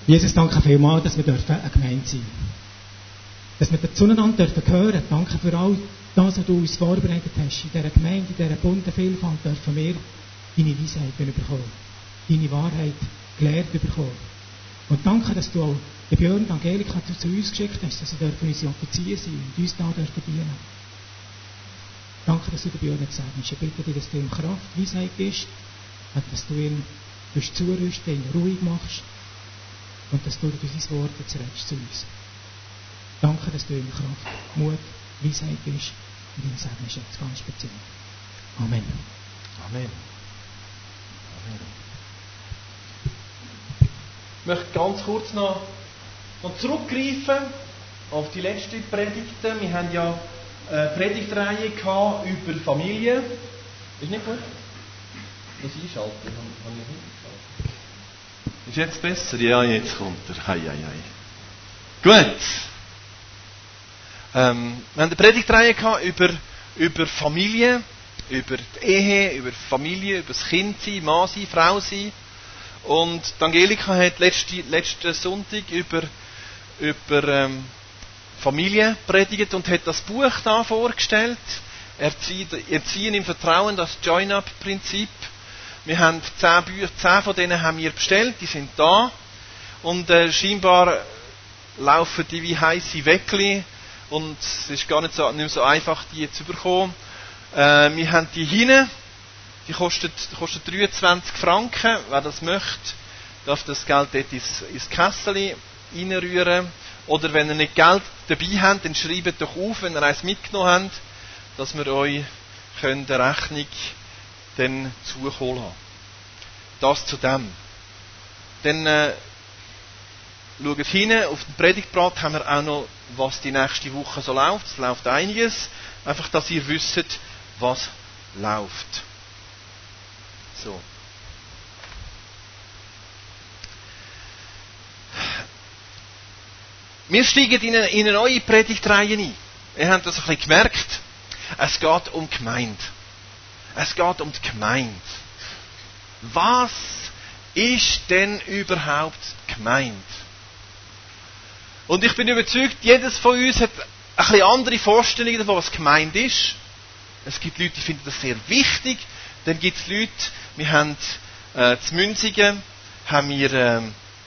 Jesus, danke vielmals, dass wir eine Gemeinde sein dürfen. Dass wir zueinander hören dürfen. Danke für all das, was du uns vorbereitet hast. In dieser Gemeinde, in dieser bunten Vielfalt dürfen wir deine Weisheit bekommen. Deine Wahrheit gelehrt bekommen. Und danke, dass du auch den Björn und Angelika zu uns geschickt hast, dass sie unsere Offizier sein und uns da dürfen dienen. Danke, dass du den Björn segnest. Ich bitte dich, dass du ihm Kraft, Weisheit gibst und dass du ihn zurüsten, ihn ruhig machst und dass du durch dein Wort jetzt redest zu uns. Danke, dass du ihm Kraft, Mut, Weisheit gibst und ihn segnest jetzt ganz speziell. Amen. Amen. Ich möchte ganz kurz noch zurückgreifen auf die letzten Predigten. Wir haben ja eine Predigtreihe über Familie. Ist nicht gut? Das Einschalten habe ich nicht geschaltet. Ist jetzt besser? Ja, jetzt kommt er. Hei. Gut. Wir haben eine Predigtreihe über Familie, über die Ehe, über Familie, über das Kind sein, Mann sein, Frau sein. Und Angelika hat letzten Sonntag über Familie predigt und hat das Buch da vorgestellt. Erziehen im Vertrauen, das Join-Up-Prinzip. Wir haben 10 Bücher, 10 von denen haben wir bestellt, die sind da. Und scheinbar laufen die wie heisse Weckli. Und es ist gar nicht mehr so einfach, die zu bekommen. Wir haben die hinten. Die kostet 23 Franken. Wer das möchte, darf das Geld dort ins Kässeli reinrühren. Oder wenn ihr nicht Geld dabei habt, dann schreibt doch auf, wenn ihr eins mitgenommen habt, dass wir euch eine Rechnung dann zuholen haben. Das zu dem. Dann schaut hinten auf dem Predigtblatt haben wir auch noch, was die nächste Woche so läuft. Es läuft einiges. Einfach, dass ihr wisst, was läuft. So. Wir steigen in eine neue Predigtreihe ein. Ihr habt das ein bisschen gemerkt. Es geht um Gemeinde. Es geht um die Gemeinde. Was ist denn überhaupt Gemeinde? Und ich bin überzeugt, jedes von uns hat ein bisschen andere Vorstellungen davon, was Gemeinde ist. Es gibt Leute, die finden das sehr wichtig. Dann gibt es Leute, wir haben zu Münzigen, haben wir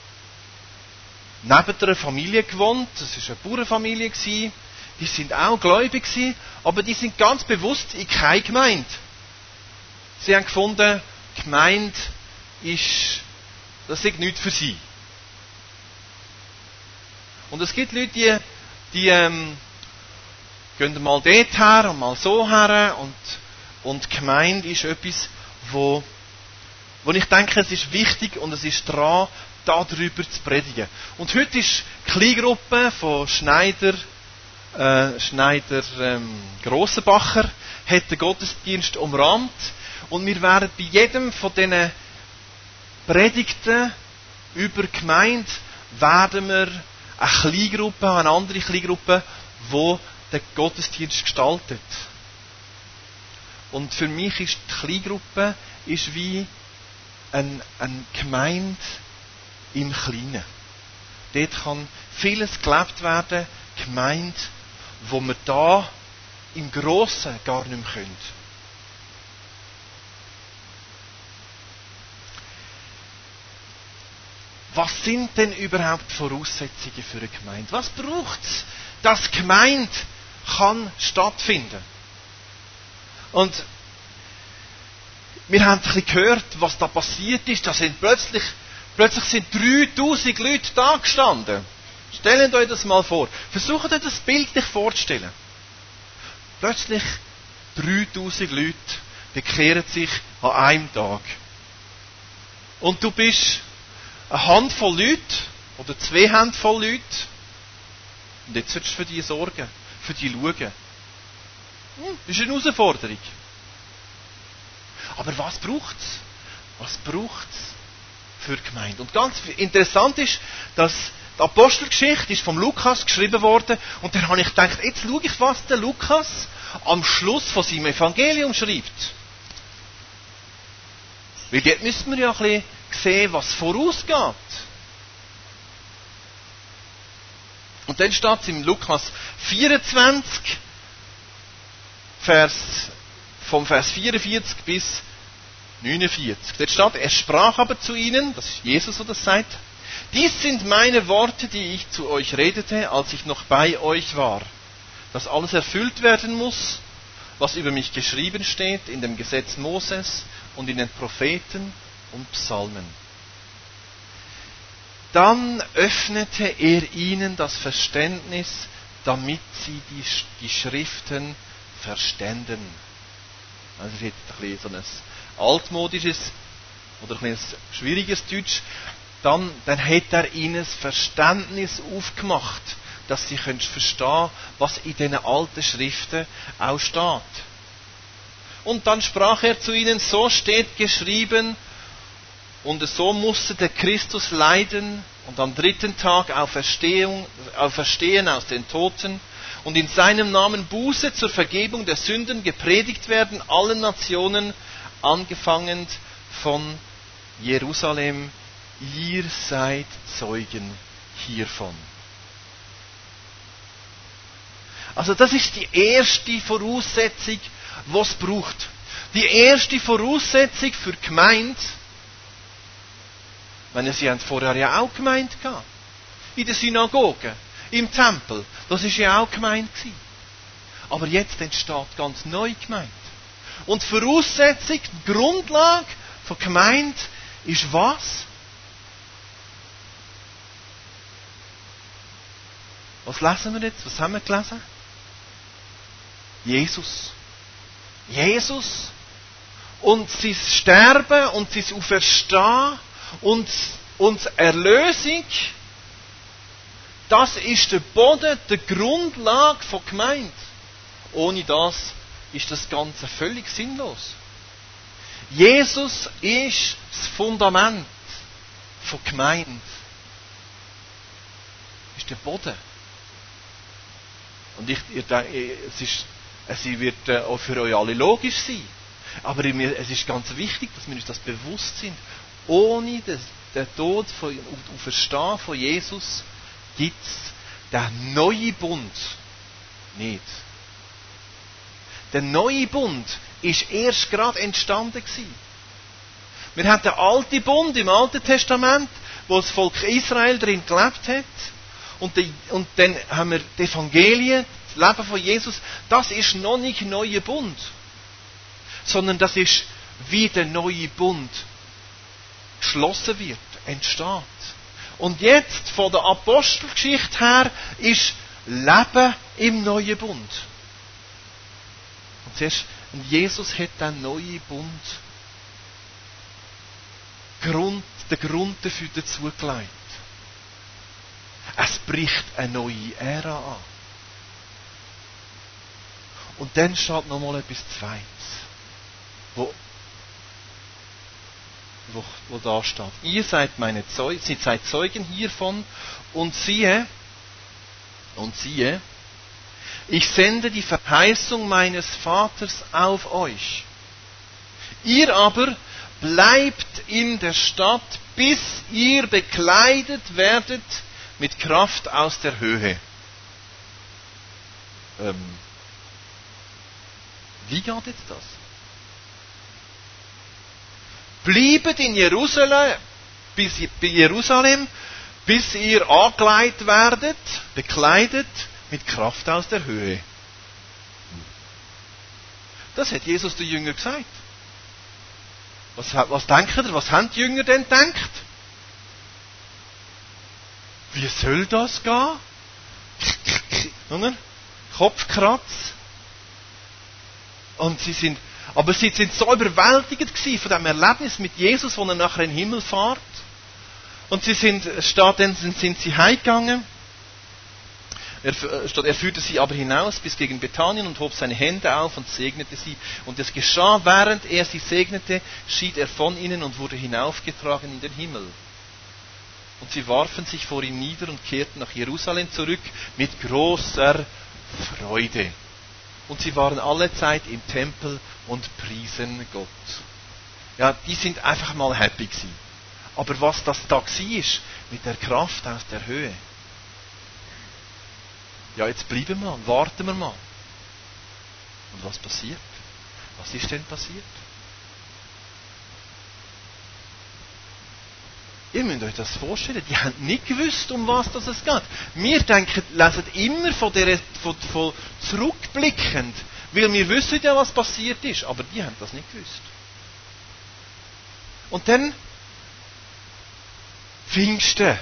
neben einer Familie gewohnt. Das war eine Bauernfamilie. Die sind auch gläubig gewesen, aber die sind ganz bewusst in keine Gemeinde. Sie haben gefunden, Gemeinde das ist nichts für sie. Und es gibt Leute, die gehen mal dort her und mal so her und Gemeinde ist etwas, wo ich denke, es ist wichtig und es ist dran, darüber zu predigen. Und heute ist die Kleingruppe von Schneider Grossenbacher hat den Gottesdienst umrahmt und wir werden bei jedem von diesen Predigten über Gemeinde werden wir eine Kleingruppe, eine andere Kleingruppe, die den Gottesdienst gestaltet. Und für mich ist die Kleingruppe wie eine Gemeinde im Kleinen. Dort kann vieles gelebt werden, Gemeinde, wo wir da im Grossen gar nicht mehr können. Was sind denn überhaupt die Voraussetzungen für eine Gemeinde? Was braucht es, dass Gemeinde kann stattfinden? Und wir haben ein bisschen gehört, was da passiert ist. Da sind plötzlich sind 3000 Leute da gestanden. Stellt euch das mal vor. Versucht euch das bildlich vorzustellen. Plötzlich 3000 Leute bekehren sich an einem Tag. Und du bist eine Handvoll Leute oder 2 Handvoll Leute. Und jetzt solltest du für die sorgen, für die schauen. Das ist eine Herausforderung. Aber was braucht es? Was braucht es für die Gemeinde? Und ganz interessant ist, dass die Apostelgeschichte ist vom Lukas geschrieben worden. Und dann habe ich gedacht, jetzt schaue ich, was der Lukas am Schluss von seinem Evangelium schreibt. Weil dort müssen wir ja ein bisschen sehen, was vorausgeht. Und dann steht es im Lukas 24, vom Vers 44 bis 49. Dort steht, er sprach aber zu ihnen, das ist Jesus, der das sagt, dies sind meine Worte, die ich zu euch redete, als ich noch bei euch war, dass alles erfüllt werden muss, was über mich geschrieben steht in dem Gesetz Moses und in den Propheten und Psalmen. Dann öffnete er ihnen das Verständnis, damit sie die Schriften verständen. Also das ist jetzt ein bisschen so ein altmodisches oder ein bisschen schwieriges Deutsch. Dann hat er ihnen das Verständnis aufgemacht, dass sie verstehen können, was in diesen alten Schriften auch steht. Und dann sprach er zu ihnen, so steht geschrieben, und so musste der Christus leiden und am 3. Tag auferstehen aus den Toten und in seinem Namen Buße zur Vergebung der Sünden gepredigt werden, allen Nationen, angefangen von Jerusalem. Ihr seid Zeugen hiervon. Also das ist die erste Voraussetzung, die es braucht. Die erste Voraussetzung für die Gemeinde, sie haben vorher ja auch Gemeinde gehabt. In der Synagoge, im Tempel, das war ja auch Gemeinde gewesen. Aber jetzt entsteht ganz neue Gemeinde. Und die Voraussetzung, die Grundlage von Gemeinde ist was? Was lesen wir jetzt? Was haben wir gelesen? Jesus. Jesus und sein Sterben und sein Auferstehen und die Erlösung, das ist der Boden, die Grundlage von Gemeinde. Ohne das ist das Ganze völlig sinnlos. Jesus ist das Fundament von Gemeinde. Ist der Boden. Und es wird auch für euch alle logisch sein. Aber es ist ganz wichtig, dass wir uns das bewusst sind. Ohne den Tod und Auferstehen von Jesus gibt es den neuen Bund nicht. Der neue Bund ist erst gerade entstanden gewesen. Wir haben den alten Bund im Alten Testament, wo das Volk Israel drin gelebt hat. Und dann haben wir die Evangelien, das Leben von Jesus. Das ist noch nicht der neue Bund. Sondern das ist, wie der neue Bund geschlossen wird, entsteht. Und jetzt, von der Apostelgeschichte her, ist Leben im neuen Bund. Und Jesus hat den neuen Bund den Grund dafür dazu gelegt. Es bricht eine neue Ära an. Und dann steht noch mal etwas Zweites, wo da steht. Ihr seid seid Zeugen hiervon und siehe, ich sende die Verheißung meines Vaters auf euch. Ihr aber bleibt in der Stadt, bis ihr bekleidet werdet mit Kraft aus der Höhe. Wie geht jetzt das? Bleibet in Jerusalem, bis ihr angelegt werdet, bekleidet mit Kraft aus der Höhe. Das hat Jesus den Jüngern gesagt. Was denkt ihr? Was haben die Jünger denn gedacht? Wie soll das gehen? Kopfkratz. Und sie sind so überwältigt gewesen von dem Erlebnis mit Jesus, wo er nachher in den Himmel fährt. Und sie sind sie heimgegangen. Er führte sie aber hinaus bis gegen Bethanien und hob seine Hände auf und segnete sie. Und es geschah, während er sie segnete, schied er von ihnen und wurde hinaufgetragen in den Himmel. Und sie warfen sich vor ihm nieder und kehrten nach Jerusalem zurück mit großer Freude. Und sie waren alle Zeit im Tempel und priesen Gott. Ja, die sind einfach mal happy gewesen. Aber was das da war, mit der Kraft aus der Höhe, ja, jetzt bleiben wir und warten wir mal. Und was passiert? Was ist denn passiert? Ihr müsst euch das vorstellen, die haben nicht gewusst, um was das es geht. Wir lesen immer von zurückblickend, weil wir wissen ja, was passiert ist, aber die haben das nicht gewusst. Und dann Pfingsten.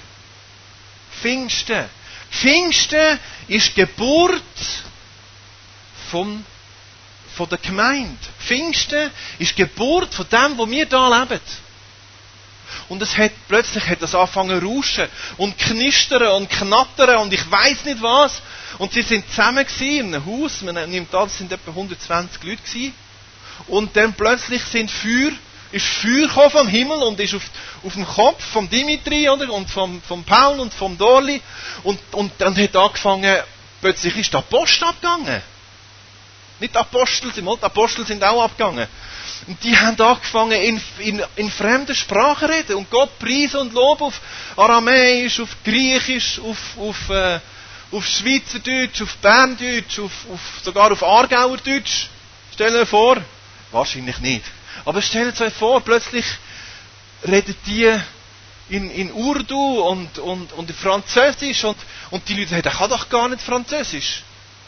Pfingsten ist die Geburt von der Gemeinde. Pfingsten ist die Geburt von dem, wo wir hier leben. Und plötzlich hat das angefangen zu rauschen und knistern und knattern und ich weiss nicht was. Und sie sind zusammen in einem Haus, man nimmt an, es sind etwa 120 Leute gewesen. Und dann plötzlich ist Feuer gekommen vom Himmel und ist auf dem Kopf vom Dimitri, oder? Und vom Paul und vom Dorli. Und dann hat angefangen, plötzlich ist der Post abgegangen. Nicht die Apostel sind auch abgegangen. Und die haben angefangen in fremden Sprachen reden und Gott preisen und loben auf Aramäisch, auf Griechisch, auf Schweizerdeutsch, auf Berndeutsch, sogar auf Aargauerdeutsch. Stell dir vor, wahrscheinlich nicht. Aber stellt euch vor, plötzlich reden die in Urdu und in Französisch und die Leute sagen, der kann doch gar nicht Französisch.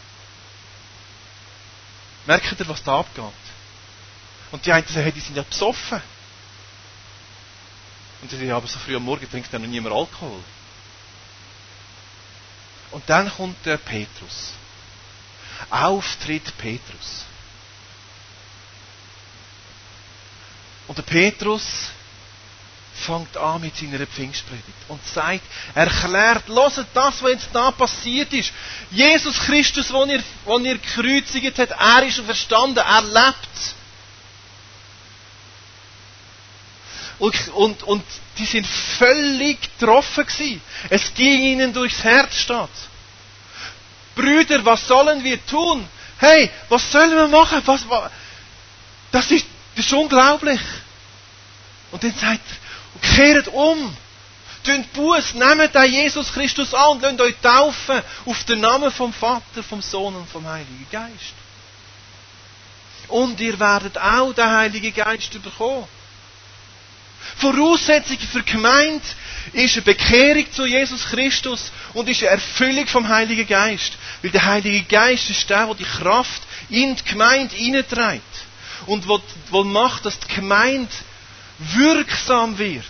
Merkt ihr, was da abgeht? Und die einen sagen, hey, die sind ja besoffen. Und sie sagen, ja, aber so früh am Morgen trinkt ja noch niemand Alkohol. Und dann kommt der Petrus. Auftritt Petrus. Und der Petrus fängt an mit seiner Pfingstpredigt und sagt, erklärt, hört das, was jetzt da passiert ist. Jesus Christus, den ihr gekreuzigt habt, er ist verstanden, er lebt. Und die sind völlig getroffen gewesen. Es ging ihnen durchs Herz statt. Brüder, was sollen wir tun? Hey, was sollen wir machen? Das ist unglaublich. Und dann sagt er, kehrt um. Tönt Buß, nehmt den Jesus Christus an und lasst euch taufen auf den Namen vom Vater, vom Sohn und vom Heiligen Geist. Und ihr werdet auch den Heiligen Geist bekommen. Voraussetzung für die Gemeinde ist eine Bekehrung zu Jesus Christus und ist eine Erfüllung vom Heiligen Geist. Weil der Heilige Geist ist der die Kraft in die Gemeinde hineinträgt. Und wo macht, dass die Gemeinde wirksam wird.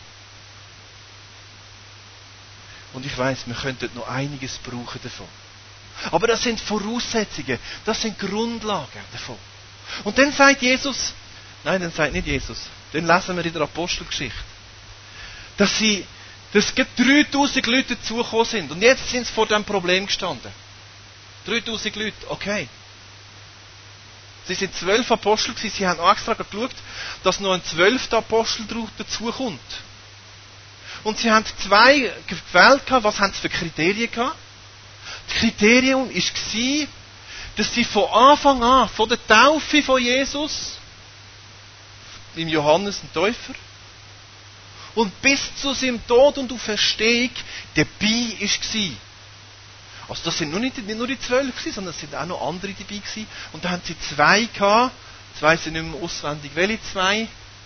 Und ich weiss, wir könnten noch einiges brauchen davon. Aber das sind Voraussetzungen, das sind Grundlagen davon. Und dann sagt Jesus, dann sagt nicht Jesus, dann lesen wir in der Apostelgeschichte, dass 3000 Leute dazugekommen sind. Und jetzt sind sie vor diesem Problem gestanden. 3000 Leute, okay. Sie sind 12 Apostel gewesen, sie haben extra geschaut, dass noch ein 12. Apostel dazukommt. Und sie haben 2 gewählt, was haben sie für Kriterien gehabt? Das Kriterium war, dass sie von Anfang an, von der Taufe von Jesus, im Johannes den Täufer, und bis zu seinem Tod und Auferstehung dabei war. Also das sind nicht nur die 12 gewesen, sondern es sind auch noch andere dabei gewesen. Und da haben sie 2 gehabt. Jetzt weiss ich nicht mehr auswendig, welche 2.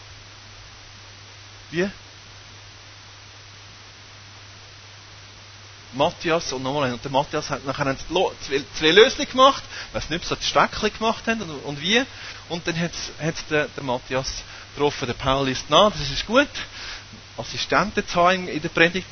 Wie? Matthias und nochmal. Und der Matthias hat nachher 2 Lösungen gemacht. Ich weiss nicht, ob sie das Steckchen gemacht haben und wie. Und dann hat der Matthias getroffen. Der Paul ist nah, das ist gut. Assistenten zu haben in der Predigt.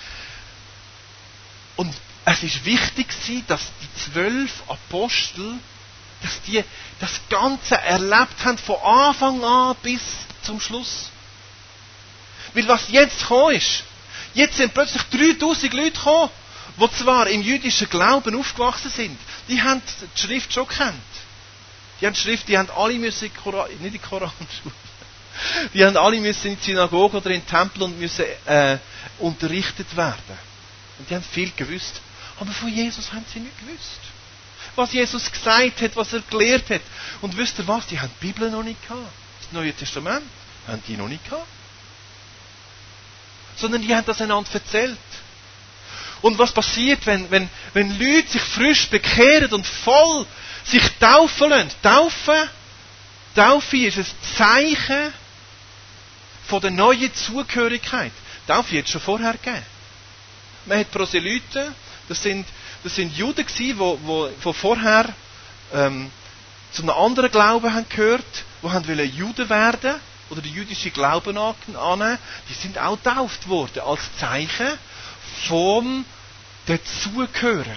Und es ist wichtig, dass die 12 Apostel, dass die das Ganze erlebt haben, von Anfang an bis zum Schluss. Weil was jetzt gekommen ist, jetzt sind plötzlich 3000 Leute gekommen, die zwar im jüdischen Glauben aufgewachsen sind, die haben die Schrift schon gekannt. Die haben alle müssen nicht in die Koranschule. Die haben alle müssen in die Synagoge oder in den Tempel und müssen unterrichtet werden. Und die haben viel gewusst. Aber von Jesus haben sie nicht gewusst. Was Jesus gesagt hat, was er gelehrt hat. Und wisst ihr was? Die haben die Bibel noch nicht gehabt. Das Neue Testament haben die noch nicht gehabt. Sondern die haben das einander erzählt. Und was passiert, wenn Leute sich frisch bekehren und voll sich taufen lassen? Taufe ist ein Zeichen von der neuen Zugehörigkeit. Taufe hat es schon vorher gegeben. Man hat Proselyten, das sind Juden gewesen, die vorher zu einem anderen Glauben haben gehört, die wollten Juden werden oder den jüdischen Glauben annehmen. Die sind auch getauft worden als Zeichen vom Dazugehören.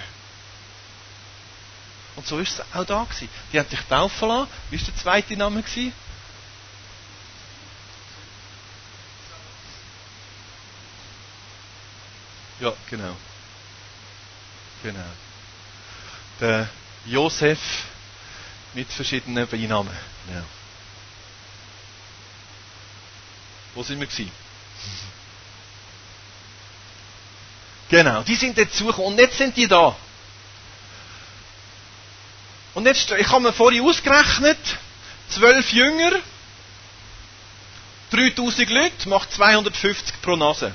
Und so ist es auch da gewesen. Die haben sich taufen lassen. Wie war der zweite Name gewesen? Ja, genau. Der Josef mit verschiedenen Beinamen. Genau. Wo sind wir gewesen? Genau, die sind dazugekommen. Und jetzt sind die da. Und jetzt, ich habe mir vorhin ausgerechnet, 12 Jünger, 3000 Leute, macht 250 pro Nase.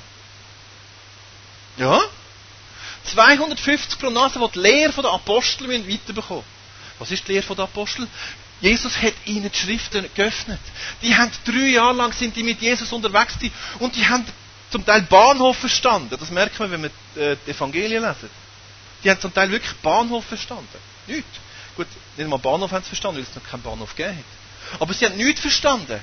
Ja? 250 pro Nase, die Lehre der Apostel weiterbekommen. Was ist die Lehre der Apostel? Jesus hat ihnen die Schriften geöffnet. Die haben 3 Jahre lang sind die mit Jesus unterwegs gewesen und die haben zum Teil Bahnhof verstanden. Das merkt man, wenn man die Evangelien lesen. Die haben zum Teil wirklich Bahnhof verstanden. Nichts. Gut, nicht mal Bahnhof haben sie verstanden, weil es noch keinen Bahnhof gegeben hat. Aber sie haben nichts verstanden.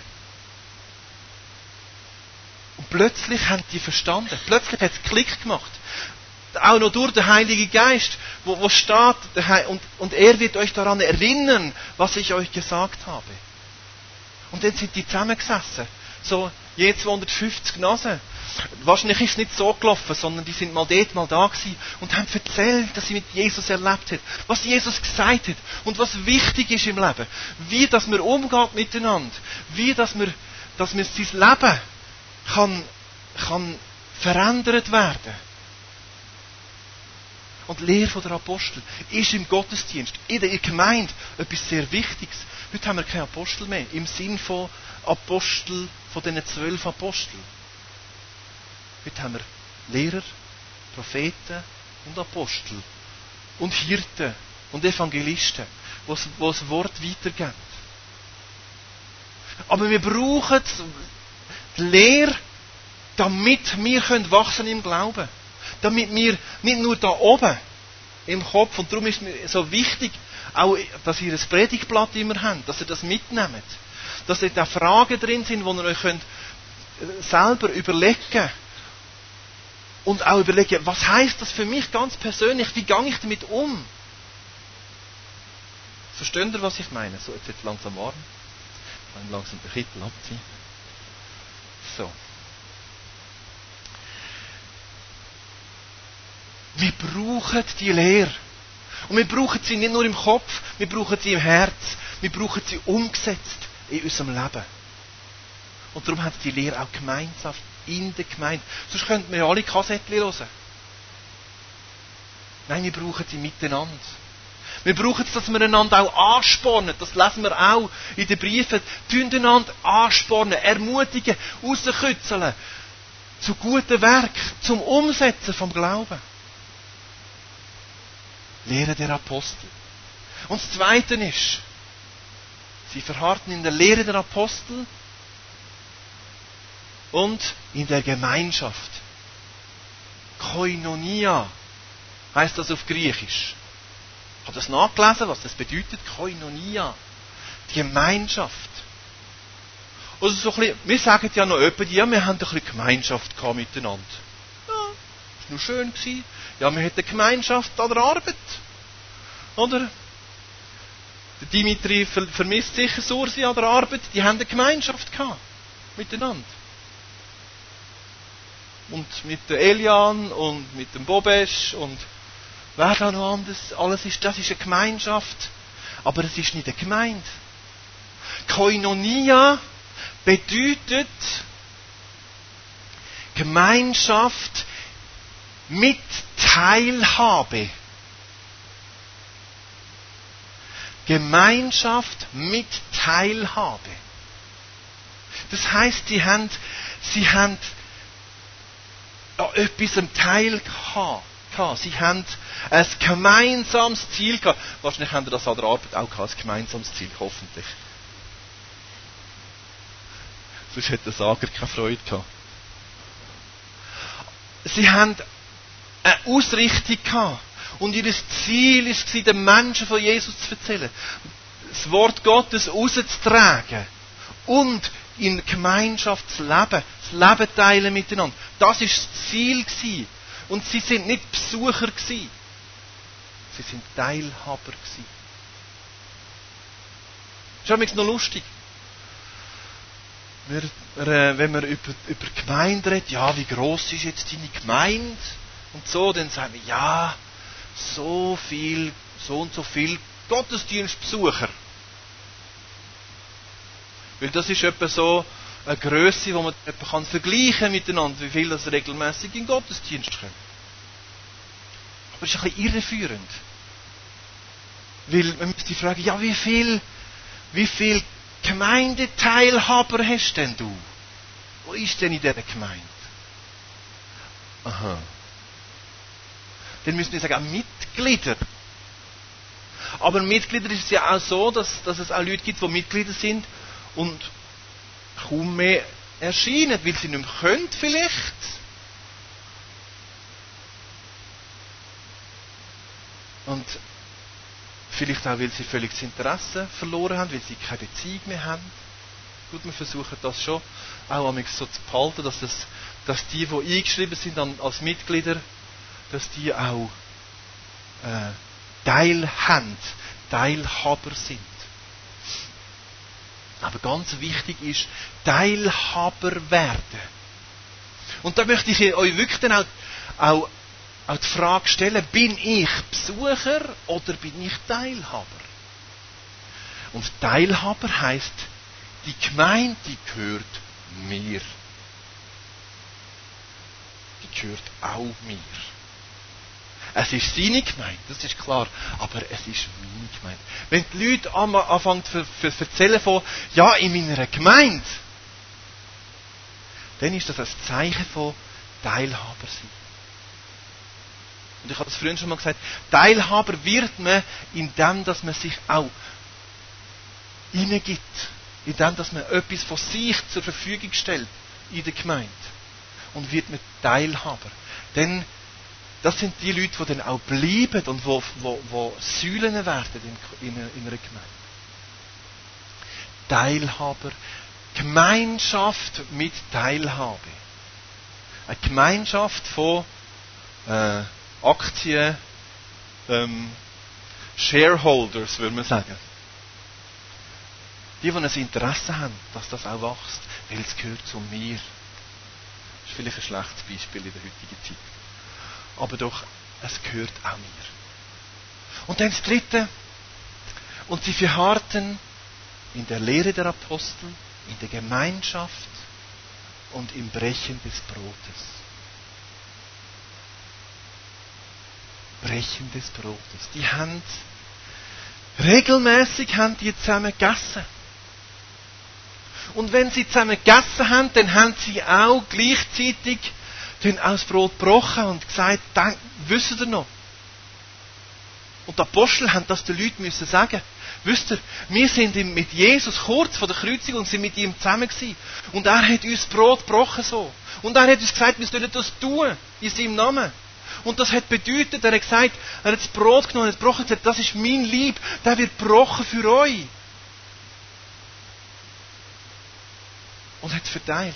Und plötzlich haben die verstanden. Plötzlich hat es Klick gemacht. Auch noch durch den Heiligen Geist, wo steht, und er wird euch daran erinnern, was ich euch gesagt habe. Und dann sind die zusammengesessen. So, je 250 Nasen. Wahrscheinlich ist es nicht so gelaufen, sondern die sind mal dort, mal da gewesen und haben erzählt, dass sie mit Jesus erlebt haben, was Jesus gesagt hat und was wichtig ist im Leben. Wie, dass man umgeht miteinander. Wie, dass man sein Leben kann verändert werden. Und die Lehre der Apostel ist im Gottesdienst, in der Gemeinde, etwas sehr Wichtiges. Heute haben wir keine Apostel mehr, im Sinn von Apostel, von diesen 12 Aposteln. Heute haben wir Lehrer, Propheten und Apostel. Und Hirten und Evangelisten, die das Wort weitergeben. Aber wir brauchen die Lehre, damit wir wachsen im Glauben. Damit wir nicht nur da oben im Kopf, und darum ist mir so wichtig, auch, dass ihr ein Predigtblatt immer habt, dass ihr das mitnehmt. Dass da Fragen drin sind, wo ihr euch selber überlegen könnt. Und auch überlegen, was heisst das für mich ganz persönlich? Wie gehe ich damit um? Versteht ihr, was ich meine? So, jetzt wird es langsam warm. Ich kann langsam den Kittel abziehen. So. Wir brauchen die Lehre. Und wir brauchen sie nicht nur im Kopf, wir brauchen sie im Herz. Wir brauchen sie umgesetzt in unserem Leben. Und darum hat die Lehre auch Gemeinschaft in der Gemeinde. Sonst könnten wir ja alle Kassettchen hören. Nein, wir brauchen sie miteinander. Wir brauchen es, dass wir einander auch anspornen. Das lesen wir auch in den Briefen. Tun einander anspornen, ermutigen, rauskützeln. Zu guten Werk, zum Umsetzen vom Glauben. Lehre der Apostel. Und das Zweite ist, sie verharrten in der Lehre der Apostel und in der Gemeinschaft. Koinonia heißt das auf Griechisch. Ich habe das nachgelesen, was das bedeutet. Koinonia. Die Gemeinschaft. Also so ein bisschen, wir sagen ja noch öppe, ja, wir haben ein bisschen Gemeinschaft gehabt miteinander. Ja, ist nur schön gewesen. Ja, wir hatten Gemeinschaft an der Arbeit. Oder? Der Dimitri vermisst sicher Sursi an der Arbeit. Die haben eine Gemeinschaft gehabt. Miteinander. Und mit der Elian und mit dem Bobesch und wer da noch anders alles ist, das ist eine Gemeinschaft. Aber es ist nicht eine Gemeinde. Koinonia bedeutet Gemeinschaft mit Teilhabe. Gemeinschaft mit Teilhabe. Das heisst, sie haben an etwas teilgehabt. gehabt. Sie haben ein gemeinsames Ziel gehabt. Wahrscheinlich haben sie das an der Arbeit auch gehabt, ein gemeinsames Ziel, hoffentlich. Sonst hätte der Sager keine Freude gehabt. Sie haben eine Ausrichtung gehabt. Und ihr Ziel war, den Menschen von Jesus zu erzählen. Das Wort Gottes rauszutragen. Und in Gemeinschaft zu leben. Das Leben teilen miteinander. Das war das Ziel gewesen. Und sie sind nicht Besucher gewesen. Sie sind Teilhaber gewesen. Das ist übrigens noch lustig. Wenn man über Gemeinde redet, ja, wie gross ist jetzt deine Gemeinde? Und so, dann sagen wir, ja, so und so viel Gottesdienstbesucher. Weil das ist etwa so eine Grösse, die man etwa vergleichen kann miteinander, wie viel das regelmäßig in den Gottesdienst kommt. Aber das ist ein bisschen irreführend. Weil man müsste fragen, ja, wie viel Gemeindeteilhaber hast denn du? Wo ist denn in dieser Gemeinde? Aha. Dann müssen wir sagen, auch Mitglieder. Aber Mitglieder ist es ja auch so, dass es auch Leute gibt, die Mitglieder sind und kaum mehr erscheinen, weil sie nicht mehr können vielleicht. Und vielleicht auch, weil sie völlig das Interesse verloren haben, weil sie keine Beziehung mehr haben. Gut, wir versuchen das schon auch so zu behalten, dass die eingeschrieben sind als Mitglieder, dass die auch Teilhaber sind. Aber ganz wichtig ist, Teilhaber werden. Und da möchte ich euch wirklich dann auch die Frage stellen, bin ich Besucher oder bin ich Teilhaber? Und Teilhaber heisst, die Gemeinde, die gehört mir. Die gehört auch mir. Es ist seine Gemeinde, das ist klar, aber es ist meine Gemeinde. Wenn die Leute anfangen zu erzählen von, ja, in meiner Gemeinde, dann ist das ein Zeichen von Teilhaber sein. Und ich habe das früher schon mal gesagt, Teilhaber wird man, indem dass man sich auch hineingibt, indem dass man etwas von sich zur Verfügung stellt in der Gemeinde. Und wird man Teilhaber. Denn das sind die Leute, die dann auch bleiben und die Säulen werden in einer Gemeinde. Teilhaber. Gemeinschaft mit Teilhabe. Eine Gemeinschaft von Aktien, Shareholders, würde man sagen. Die ein Interesse haben, dass das auch wächst, weil es gehört zu mir. Das ist vielleicht ein schlechtes Beispiel in der heutigen Zeit. Aber doch, es gehört auch mir. Und dann das Dritte. Und sie verharrten in der Lehre der Apostel, in der Gemeinschaft und im Brechen des Brotes. Brechen des Brotes. Die haben regelmäßig zusammen gegessen. Und wenn sie zusammen gegessen haben, dann haben sie auch gleichzeitig dann auch das Brot gebrochen und gesagt, wisst ihr noch? Und die Apostel haben das den Leuten müssen sagen. Wisst ihr, wir sind mit Jesus kurz vor der Kreuzigung und sind mit ihm zusammen gewesen. Und er hat uns das Brot gebrochen so. Und er hat uns gesagt, wir sollen das tun, in seinem Namen. Und das hat bedeutet, er hat gesagt, er hat das Brot genommen, er hat gebrochen und gesagt, das ist mein Leib, der wird gebrochen für euch. Und hat verteilt.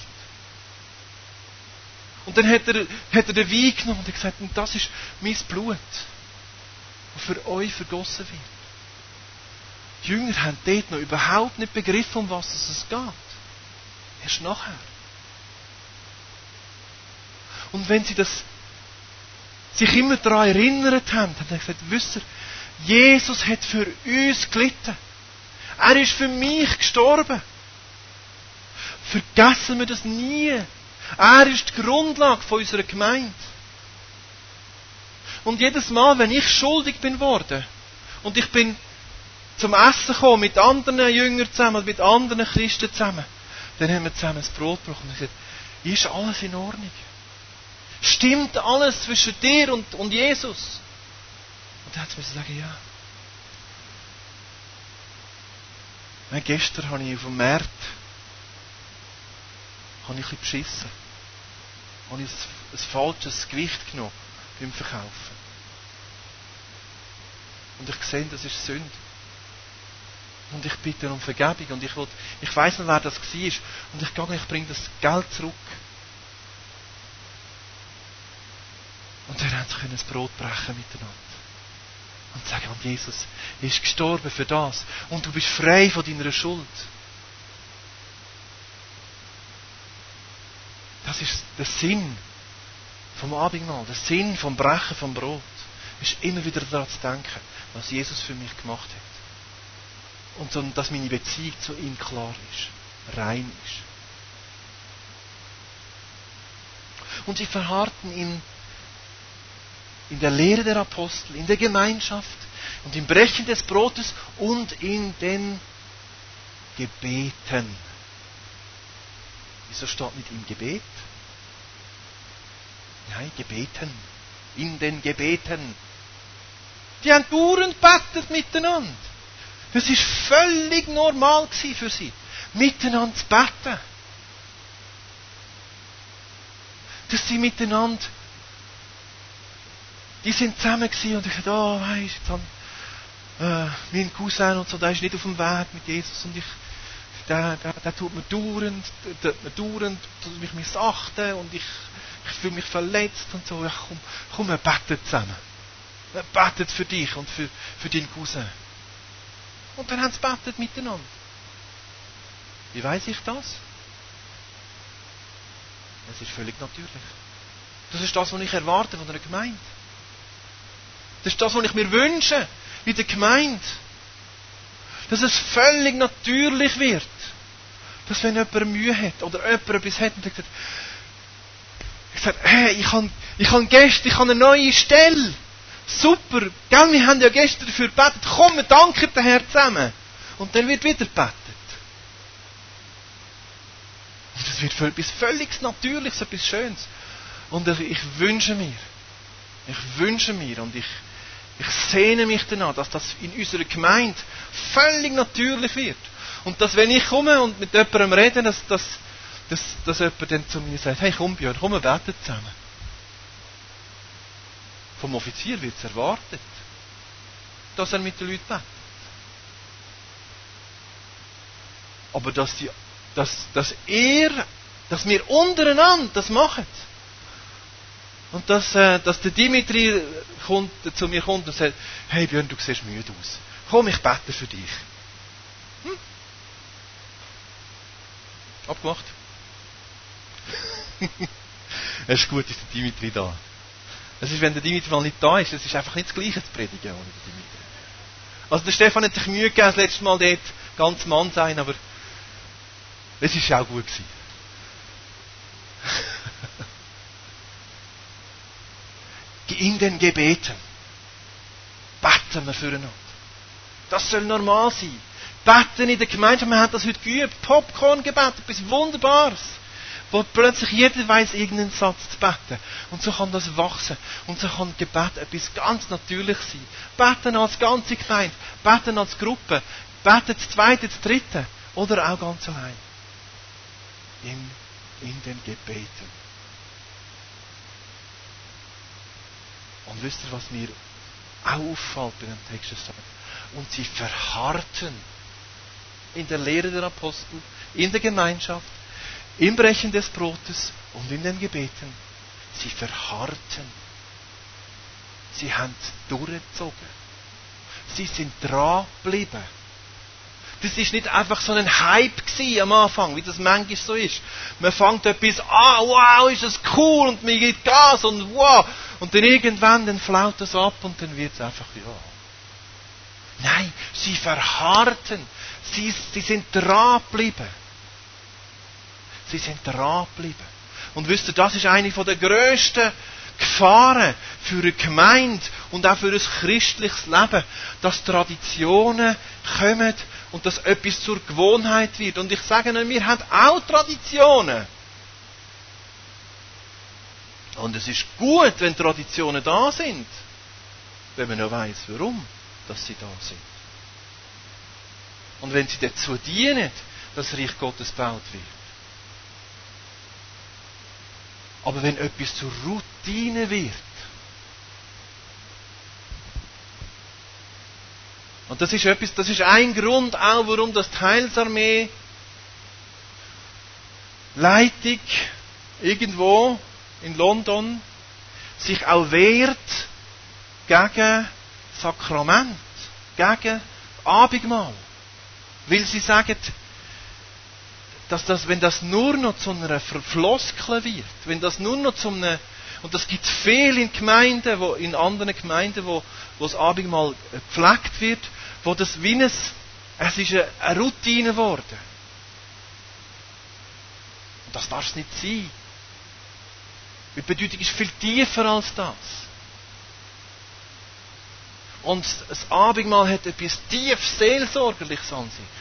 Und dann hat er den Wein genommen und hat gesagt, und das ist mein Blut, das für euch vergossen wird. Die Jünger haben dort noch überhaupt nicht begriffen, um was es geht. Erst nachher. Und wenn sie sich immer daran erinnert haben, haben sie gesagt, wisst ihr, Jesus hat für uns gelitten. Er ist für mich gestorben. Vergessen wir das nie. Er ist die Grundlage von unserer Gemeinde. Und jedes Mal, wenn ich schuldig bin worden und ich bin zum Essen gekommen mit anderen Jüngern zusammen, mit anderen Christen zusammen, dann haben wir zusammen das Brot gebrochen und gesagt, ist alles in Ordnung? Stimmt alles zwischen dir und Jesus? Und dann hat sie sagen, ja. Gestern habe ich auf dem Markt ein bisschen beschissen. Habe ich ein falsches Gewicht genommen beim Verkaufen. Und ich sehe, das ist Sünde. Und ich bitte um Vergebung. Und ich weiss nicht, wer das war. Und ich gehe, ich bringe das Geld zurück. Und dann haben sie das Brot brechen miteinander. Und sagen, und Jesus ist gestorben für das. Und du bist frei von deiner Schuld. Das ist der Sinn vom Abendmahl, der Sinn vom Brechen vom Brot. Ist immer wieder daran zu denken, was Jesus für mich gemacht hat. Und so, dass meine Beziehung zu ihm klar ist, rein ist. Und sie verharrten in der Lehre der Apostel, in der Gemeinschaft und im Brechen des Brotes und in den Gebeten. Wieso steht nicht im Gebet? Nein, Gebeten. In den Gebeten. Die haben dauernd gebetet miteinander. Das war völlig normal für sie, miteinander zu beten. Dass sie miteinander, die sind zusammen gewesen und ich dachte, oh, weisst, jetzt habe mein Cousin und so, der ist nicht auf dem Weg mit Jesus und der tut mir dauernd tut mich missachten und ich fühle mich verletzt und so. Ja, komm, wir beten zusammen. Wir beten für dich und für deinen Cousin. Und dann haben sie gebetet miteinander. Wie weiss ich das? Es ist völlig natürlich. Das ist das, was ich erwarte von einer Gemeinde. Das ist das, was ich mir wünsche in der Gemeinde. Dass es völlig natürlich wird. Dass wenn jemand Mühe hat oder jemand etwas hat und sagt, hey, ich habe eine neue Stelle. Super, gell, wir haben ja gestern dafür gebetet. Komm, wir danken den Herrn zusammen. Und dann wird wieder gebetet. Und es wird etwas völlig Natürliches, etwas Schönes. Und ich wünsche mir und ich sehne mich danach, dass das in unserer Gemeinde völlig natürlich wird. Und dass, wenn ich komme und mit jemandem rede, dass jemand dann zu mir sagt, hey, komm Björn, komm, wir beten zusammen. Vom Offizier wird es erwartet, dass er mit den Leuten betet. Aber dass wir untereinander das machen. Und dass der Dimitri zu mir kommt und sagt, hey Björn, du siehst müde aus. Komm, ich bete für dich. Abgemacht? Es ist gut, ist der Dimitri da. Es ist, wenn der Dimitri mal nicht da ist, es ist einfach nicht das Gleiche zu predigen ohne den Dimitri. Also der Stefan hat sich Mühe gegeben, das letzte Mal dort ganz Mann sein, aber es ist auch gut gewesen. In den Gebeten beten wir füreinander. Das soll normal sein. Beten in der Gemeinde, wir haben das heute geübt. Popcorn-Gebet, etwas Wunderbares. Wo plötzlich jeder weiss, irgendeinen Satz zu beten. Und so kann das wachsen. Und so kann Gebet etwas ganz Natürliches sein. Beten als ganze Gemeinde, beten als Gruppe, beten das Zweite, das Dritte. Oder auch ganz allein. In den Gebeten. Und wisst ihr, was mir auch auffällt bei dem Text? Und sie verharrten in der Lehre der Apostel, in der Gemeinschaft, im Brechen des Brotes und in den Gebeten. Sie verharrten. Sie haben durchgezogen. Sie sind dran geblieben. Das ist nicht einfach so ein Hype gewesen am Anfang, wie das manchmal so ist. Man fängt etwas an, wow, ist das cool, und man gibt Gas und wow. Und dann irgendwann, dann flaut das ab und dann wird es einfach, ja. Nein, sie verharrten. Sie sind dran geblieben. Sie sind dran geblieben. Und wisst ihr, das ist eine der grössten Gefahren für eine Gemeinde und auch für ein christliches Leben, dass Traditionen kommen und dass etwas zur Gewohnheit wird. Und ich sage Ihnen, wir haben auch Traditionen. Und es ist gut, wenn Traditionen da sind, wenn man noch weiss, warum dass sie da sind. Und wenn sie dazu dienen, dass das Reich Gottes gebaut wird. Aber wenn etwas zur Routine wird, und das ist ein Grund auch, warum das die Heilsarmee Leitung irgendwo in London sich auch wehrt gegen Sakrament, gegen Abendmahl. Weil sie sagen, dass das, wenn das nur noch zu einer Floskel wird, wenn das nur noch zu einem, und das gibt viele in Gemeinden, in anderen Gemeinden, wo das Abendmahl gepflegt wird, wo das wie es ist eine Routine geworden. Und das darf es nicht sein. Die Bedeutung ist viel tiefer als das. Und das Abendmahl hat etwas tief Seelsorgerliches an sich.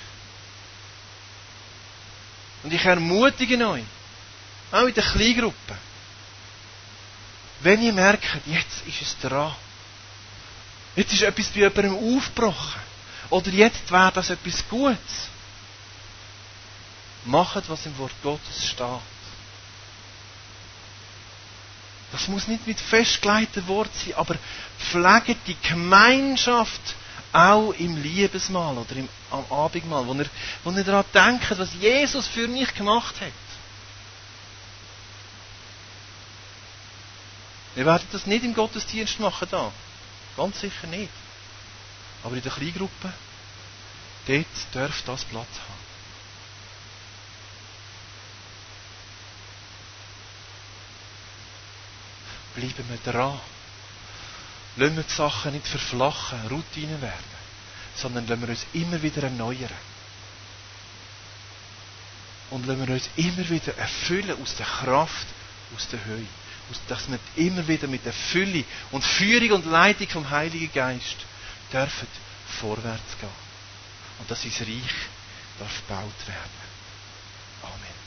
Und ich ermutige euch, auch in der Kleingruppe, wenn ihr merkt, jetzt ist es dran, jetzt ist etwas bei jemandem aufgebrochen, oder jetzt wäre das etwas Gutes, macht, was im Wort Gottes steht. Das muss nicht mit festgelegten Worten sein, aber pflegt die Gemeinschaft auch im Liebesmahl oder am Abendmahl, wo ihr daran denkt, was Jesus für mich gemacht hat. Wir werden das nicht im Gottesdienst machen da. Ganz sicher nicht. Aber in der Kleingruppe, dort darf das Platz haben. Bleiben wir dran. Lassen wir die Sachen nicht verflachen, Routinen werden, sondern lassen wir uns immer wieder erneuern. Und lassen wir uns immer wieder erfüllen aus der Kraft, aus der Höhe. Dass wir immer wieder mit der Fülle und Führung und Leitung vom Heiligen Geist dürfen vorwärts gehen. Und dass unser Reich darf gebaut werden. Amen.